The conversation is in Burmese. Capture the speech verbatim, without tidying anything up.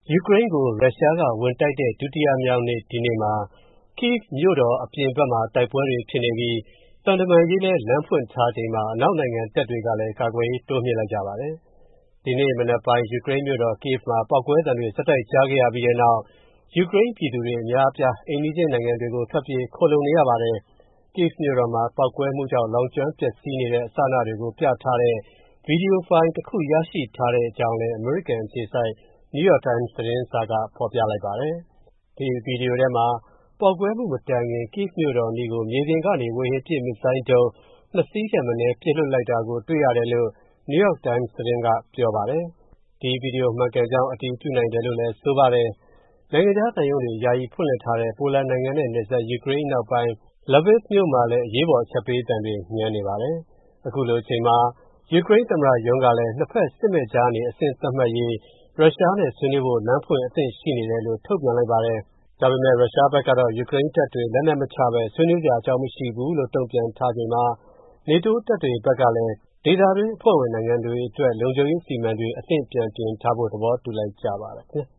ယူကရိန်းကိုရုရှားကဝင်တိုက်တဲ့ဒုတိယမြောက်နေ့ဒီနေ့မှာ Kyiv မြို့တော်အပြင်ဘက်မှာတိုက်ပွဲတွေဖြစ်နေပြီးသံတမန်ရေးလည်းလမ်းဖွင့်ထားချိန်မှာအနောက်နိုင်ငံတပ်တွေကလည်းကာကွယ်ရေးတိုးမြှင့်လိုက်ကြပါတယ်။ဒီနေ့မနက်ပိုင်းယူကရိန်းမြို့တော် Kyiv မှာပေါက်ကွဲသံတွေဆက်တိုက်ကြားခဲ့ရပြီးတဲ့နောက်ယူကရိန်းပြည်သူတွေအများအပြားအိမ်နီးချင်းနိုင်ငံတွေကိုထွက်ပြေးခိုလှုံနေရပါတယ်။ Kyiv မြို့တော်မှာပေါက်ကွဲမှုကြောင့်လောင်ကျွမ်းပျက်စီးနေတဲ့အစအနတွေကိုပြထားတဲ့ဗီဒီယိုဖိုင်တစ်ခုရရှိထားတဲ့အကြောင်းလည်းအမေရိကန်အခြေစိုက် New York Times သတင်းစာကဖော်ပြလိုက်ပါတယ်။ဒီဗီဒီယိုထဲမှာပေါက်ကွဲမှုမတိုင်ခင် Kyiv မြို့တော်အနီးကိုမြေပြင်ကနေဝေဟင်ပစ်မစ်ဇိုင်းဒုံးနှစ်စီးထက်မနည်းပစ်လွှတ်လိုက်တာကိုတွေ့ရတယ်လို့ New York Times သတင်းကပြောပါတယ်။ဒီဗီဒီယိုမှန်ကန်ကြောင်းအတည်ပြုနိုင်တယ်လို့လည်းဆိုပါတယ်။နိုင်ငံခြားသံရုံးတွေယာယီဖွင့်လှစ်ထားတဲ့ပိုလန်နိုင်ငံနဲ့နယ်စပ်ယူကရိန်းအနောက်ပိုင်း Lviv မြို့မှာလည်းအရေးပေါ်အချက်ပေးသံတွေညံနေပါတယ်။အခုလိုအချိန်မှာယူကရိန်းသမ္မတရုံးကလည်းနှစ်ဖက်စစ်မဲ့ကြားနေအဆင့်သတ်မှတ်ရေးရုရှားနဲ့ဆွေးနွေးဖို့လမ်းဖွင့်အသင့်ရှိနေတယ်လို့ထုတ်ပြန်လိုက်ပါတယ်။ဒါပေမဲ့ရုရှားဘက်ကတော့ယူကရိန်းတပ်တွေလက်နက်မချဘဲဆွေးနွေးစရာအကြောင်းမရှိဘူးလို့တုံ့ပြန်ထားချိန်မှာ NATO တပ်တွေဘက်ကလည်းဒေသတွင်းအဖွဲ့ဝင်နိုင်ငံတွေအတွက်လုံခြုံရေးအစီအမံတွေအသင့်ပြန်ပြင်ထားဖို့သဘောတူလိုက်ကြပါတယ်ခင်ဗျာ။